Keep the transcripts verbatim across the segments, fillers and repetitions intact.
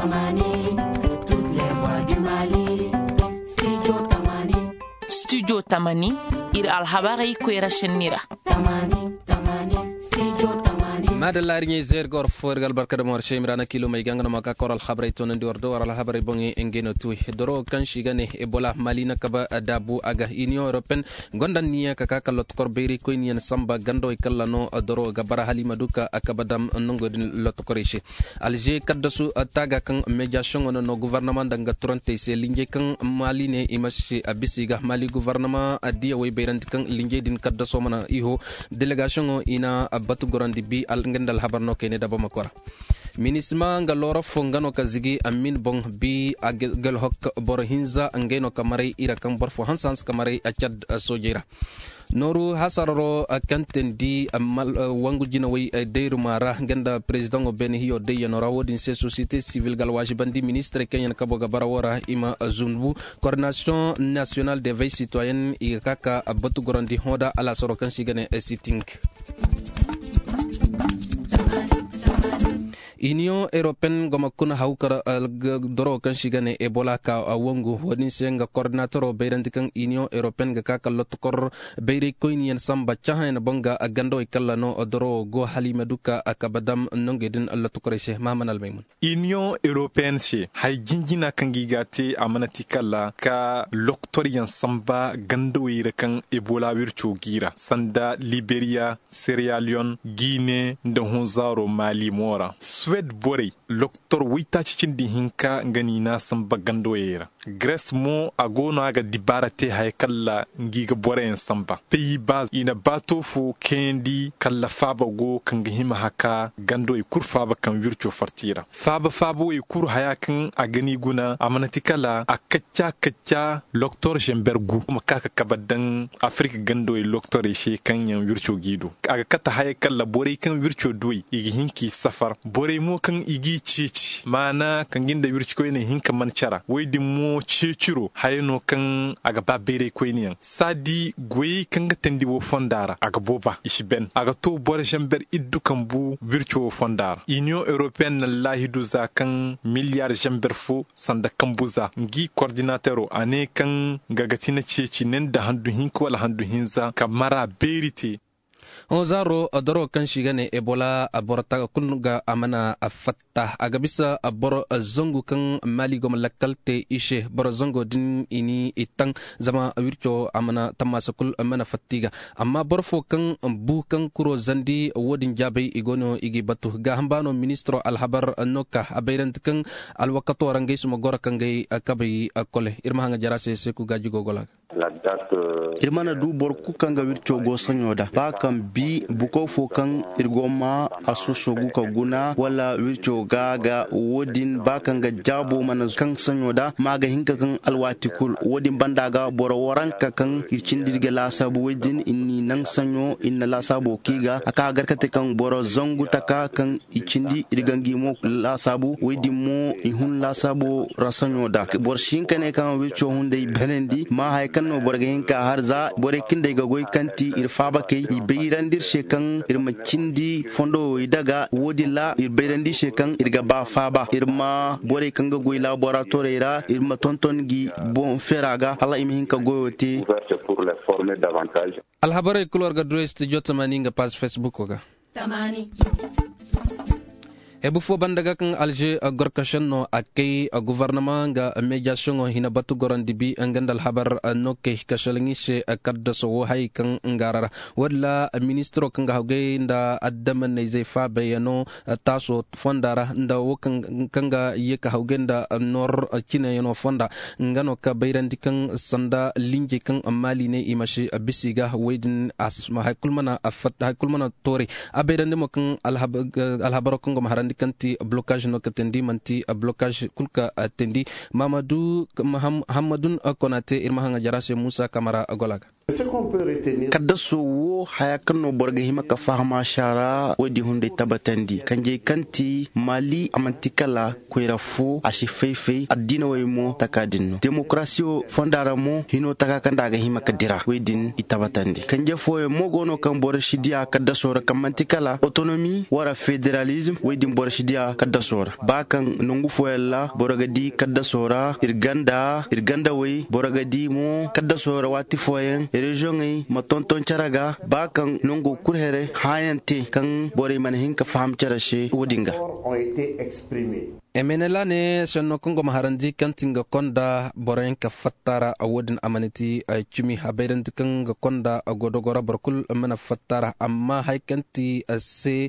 Tamani, toutes les voix du Mali. Studio Tamani. Studio Tamani, ir alhabari kwera shenira. Tamani, Tamani, Studio Tamani. madalla riñe zergor forgal barkada mor shemrana kilo may gangana maka koral khabray tonan di wardo wala habari bongi engeno tuy doro kan shigane ebola malina kaba dabu aga union européenne gondan niya kaka kalot korberi ko niyan samba gando e kallano doro gabara halima duka akabadam nongo din lot koreshi alger kaddasu taga kan mediation no no gouvernement danga tronte se linje kan maline imashi abisiga mali gouvernement adiya way beyrant kan linje din kaddaso mana iho délégation ina batu gorandi bi al ngendal habarno kene daba makora minisma ngaloro fongano kazigi amin bong bi agel hok bor hinza ngeno kamare ira kan bor fo hansans kamare achad sojera noru hasarro kanten di amal wangu jina way deiru mara ngenda president ben hiyo de yanora wodin se société civile gal wajibandi ministre kenyan kaboga barawora ima zunbu coordination nationale des veilles citoyennes i kaka abatu gorandi hoda ala soro kan sigane sitting union européenne goma kuna hawkar doro kan shigane ebola ka wongu wadin senga coordinator beyrandi kan union européenne ga ka lotkor beyre koynien samba chahan bonga agando ikallano doro go halima duka akabadam nongedin lotkoreshe maman almaymun union européenne che hay jinjina kan gigate amanati kala ka loktorian samba gando ire kan ebola wircho gira sanda liberia sierra leone guinée ndonzaro mali mora Swed bore loktor wita cikin di hinka ngani na san bagando yera Grèce mo agona ga dibara te hay kala ngiga bore en samba pays bas ina bato fu kendi kala faba go kan hima haka gando e kur faba kan virtuo fartira faba fabo e kur haya kan agani guna amanati kala akacca kacca loktor jembergu makaka kabadan afrique gando e loktor e she kan yan virtuo gido aga kata haya kala bore kan virtuo doi igi hinki safar bore mo kan igi cici mana kan ginda wirci ko ne hinka man cara waydi mo ciciro hayno kan aga babere ko ne sadi goyi kan ga tandi wo fondara aga boba ishiben aga to bore jamber iddu kan bu wirci wo fondara union européenne na lahidu za kan milliard jamber fu sanda kan buza ngi coordinateur ane kan gagatina cici nen da handu hinko wala handu hinza kamara berite Ozaro adoro kan shigane ebola aborta kunga amana afatta agabisa aboro zongu kan mali gom lakalte ishe boro zongo din ini itang zama wircho amana tamasakul amana fattiga amma borfo kan bu kan kuro zandi wodin jabe igono igi batu ga hambano ministro alhabar noka abayrant kan alwakato rangay sumagora kan gay kabay akole irma hanga jarase seku gaji gogola irmana du bor ku kanga wircho go sanyoda ba kan bi buko fo kan irgoma asuso gu ka guna wala wircho gaga wodin ba kan ga jabo mana kan sanyoda maga hinka kan alwatikul wodin bandaga boro waranka kan ircindirge la sabu wodin inni nan sanyo inna la sabo kiga aka garkate kan boro zongu taka kan ikindi irgangi mo la sabu wodin mo ihun la sabo rasanyoda bor shinkane kan wircho hunde belendi ma hay kan no borga hinka harza bore kinde ga goy kanti irfaba kay ibeirandir shekan irma kindi fondo idaga wodi la ibeirandi shekan irga ba faba irma bore kanga goy laboratoire ra irma tonton gi bon feraga ala imi hinka goyote alhabare kulor ga drest jotamani nga page facebook ga Tamani. ebu fo bandaga kan alger gorkashan no akay gouvernement ga mediation hina batu gorandi bi ngandal habar no ke kashalingi she kadda so hay kan ngarara wala ministro kan ga hawge nda adama ne zai fa bayano taso fondara nda wokan kan ga yeka hawge nda nor kina yano fonda ngano ka bayrandi kan sanda linje kan mali ne imashi bisiga wedin asma hakulmana afat hakulmana tori abayrandi mo kan alhabaro kan go maharandi kanti blocage no katendi manti blocage kulka tendi Mamadou Hamadun Konate irma hanga jarase Musa Kamara Golaga kadda so wo haya kanno borga hima ka fahma shara wadi hunde tabatandi kanje kanti mali amantikala kwera fu ashi feifei addina waymo takadinno demokrasiyo fondara mo hino taka kandaga hima kadira wedin itabatandi kanje foye mogono kan borshidia kadda sora kamantikala autonomy wara federalism wedin borshidia kadda sora bakan nongu foyella borga di kadda sora irganda irganda way borga di mo kadda sora wati foyen region ay matonton charaga bakan nongo kurhere hayante kan bore man hinka faham charashe wodinga ont été exprimés. emenela ne sonno kongo maharandi kantinga konda boren ka fattara awodin amaniti ay chumi habedan kanga konda agodogora barkul mana fattara amma haykanti c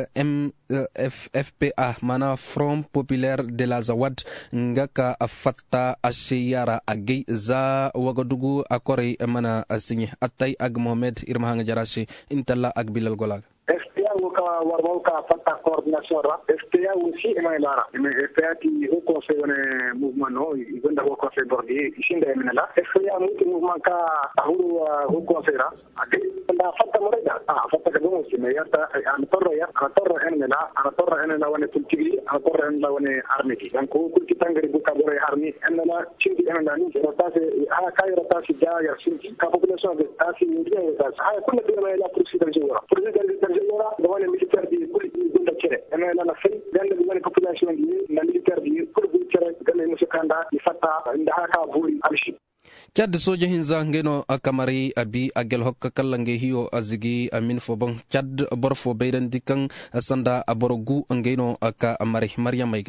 m f f p a mana Front Populaire de la Zawad ngaka fatta ashiyara agay za wagadugu akore mana asinyi atay ag Mohamed Irmahanga Jarashi intalla ag Bilal Golag F P A woka warwoka fatta coordination ra F P A aussi ema lara mais F P A qui au conseil on mouvement no igenda au conseil bordier ishinda emenala F P A muti mouvement ka ahuru au conseil ra ade nda fatta moraja ah fatta ka domo si mais yata an torra ya an torra enela an torra enela wane tultigi an torra enela wane army ki donc ko kulti tangari buka bore army enela chindi enela ni rotase ha kay rotase ja ya chindi ka population de tasi india rotase ha kunna de la procédure jora procédure jora dawale militaire di politique de tere enela la fay gande di population di na militaire di pour di tere gande musu kanda di fatta inda haka buri alshi Chad soja hinza ngeno akamari abi agel hokka kallange hiyo azigi amin fobon Chad borfo beidan dikan sanda aborogu ngeno aka amari Maryam Maiga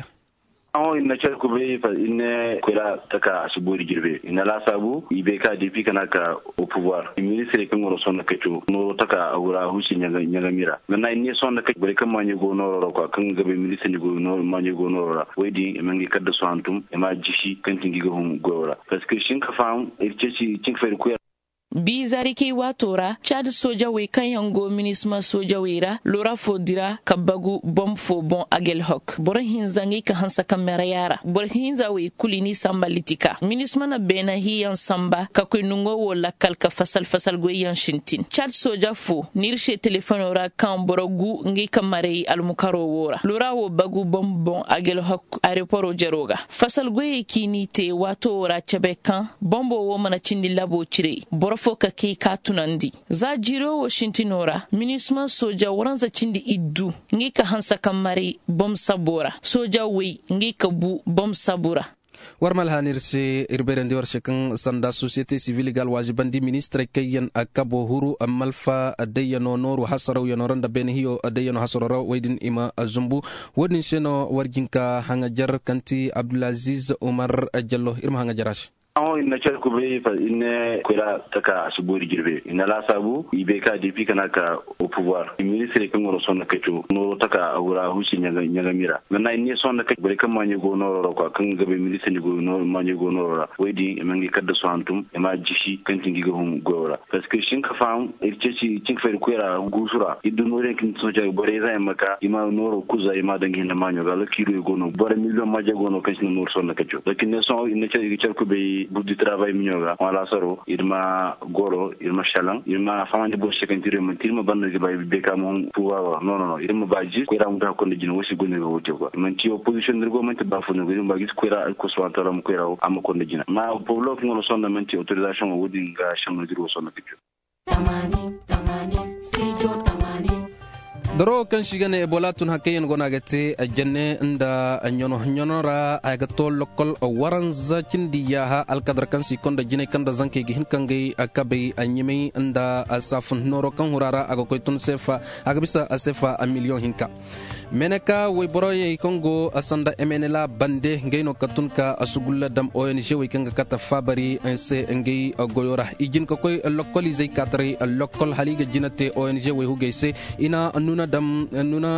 on ina chal ko be fa ina kwela taka asuburi jirbe ina la sabu ibeka depuis kanaka au pouvoir ministre ke ngoro sonna kecho no taka awura husi nyanga nyanga mira na inni sonna ke bere kam manyi go no ro ko kan gabe ministre ni go no manyi go no ra wedi mangi kadda so antum e ma jishi kantingi go hum gora parce que shin ka fam e chechi cin fer ku bizariki watora Chad soja we kanyango minisma soja wera lora fodira kabagu bom fo bon agel hok bora hinzangi ka hansa kamera yara bora hinza we kulini samba litika minisma na bena hi yan samba ka kunungo wala kalka fasal fasal go yan shintin Chad soja fo nirshe telephone ora kan borogu ngi kamare almukaro wora lora wo bagu bom bon agel hok aeroport jeroga fasal go kini te watora chabekan bombo wo mana chindi labo chire bora foka ke katunandi za jiro Washingtonora minisma soja waranza chindi iddu ngi ka hansa kamari bom sabora soja we ngi ka bu bom sabura warmal hanirse irberende warshakan sanda société civile gal wajibandi ministre kayan akabo huru amalfa adayano noru hasaraw yanoranda ben hiyo adayano hasarara waydin ima azumbu wodin sheno warjinka hangajar kanti Abdulaziz Omar Jallo irma hangajarash on ina chal ko be fa ina kwela taka asuburi jirbe ina la sabu ibeka depuis kanaka au pouvoir ministre ke ngoro sonna kecho no taka awura husi nyanga nyanga mira na inni sonna ke bere kam manyi go no ro ko kan gabe ministre ni go no manyi go no ra wedi mangi kadda so antum e ma jishi kantingi go hum gora parce que shin ka fam e chechi cin fer kwera gusura iddu no ren so ja bore za maka ima no kuza ima dangi na manyo ga la kiro go no bore million ma jago no kantin no sonna kecho lakin ne so ina chal ko be buddi travail minyoga wala saro irma goro irma shalang irma famande bo shekantire mo tirma bande ke bay beka mon pouvoir non non non irma baji ko ram da ko ndina wosi gonne go wote ko man ci opposition dirgo man te bafu no irma gis ko ra ko so antara mo ko ra am ko ndina ma poblo ko no sonna man ci autorisation wodi ga chamno dirgo sonna kicu tamani tamani studio tamani doro kan shigane ebola tun hakayen gona gate janne nda nyono nyonora aga to lokol waranza cindiya ha alkadar kan si konda jine kanda zanke gi hinkangai akabe anyimi nda asafun noro kan hurara aga koytun sefa aga bisa asefa a million hinka meneka way boroye kongo asanda emenela bande ngeyno katunka asugulla dam O N G way kanga kata fabari nse ngey goyora ijin ko koy lokol izay katri lokol haliga jinate O N G way hugayse ina nuna dam nuna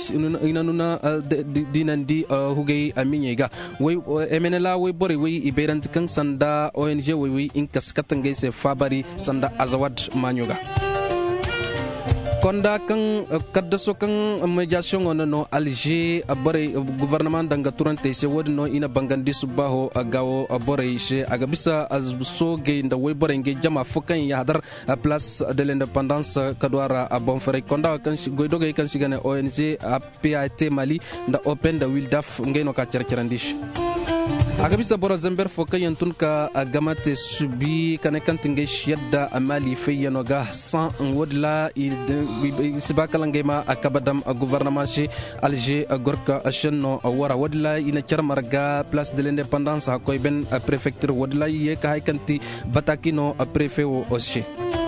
ina nuna dinandi hugay aminyega way emenela way bore way iberant kan sanda O N G way inkas katangay se fabari sanda azawad manyoga konda kan kadda so kan mediation on no Alger bare gouvernement danga turante se wodi no ina bangandi subaho gawo bare she aga bisa so ge nda way bare nge jama fokan ya hadar place de l'indépendance kadwara bon fere konda kan goydoge kan sigane O N G P A T Mali nda open da wildaf ngeno ka cercerandish agabisa bora zamber foka yantun ka agamate subi kanekantinge yadda amali feyanoga san wodla sibakalangema akabadam gouvernement chez Alger gorka shenno wara wodla ina charmarga place de l'indépendance koy ben préfecture wodla ye ka haykanti batakino préfet o aussi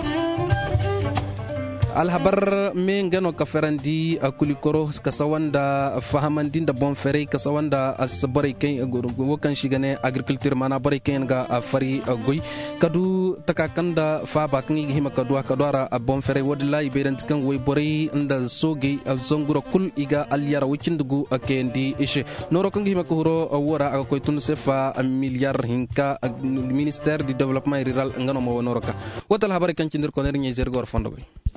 alhabar me ngano kaferandi kulikoro kasawanda fahamandi da bon fere kasawanda asbare kay wokan shigane agriculture mana bare kay nga fari goy kadu takakanda fa ba kan hima kadu kadwara bon fere wodla iberant kan way bore nda sogi zonguro kul iga alyara wicindugu kendi ishe noro kan hima ko huro wora koy tun sefa milliard hinka ministère du développement rural ngano mo noroka wotal habare kan cindir ko ner nyi zergor fondo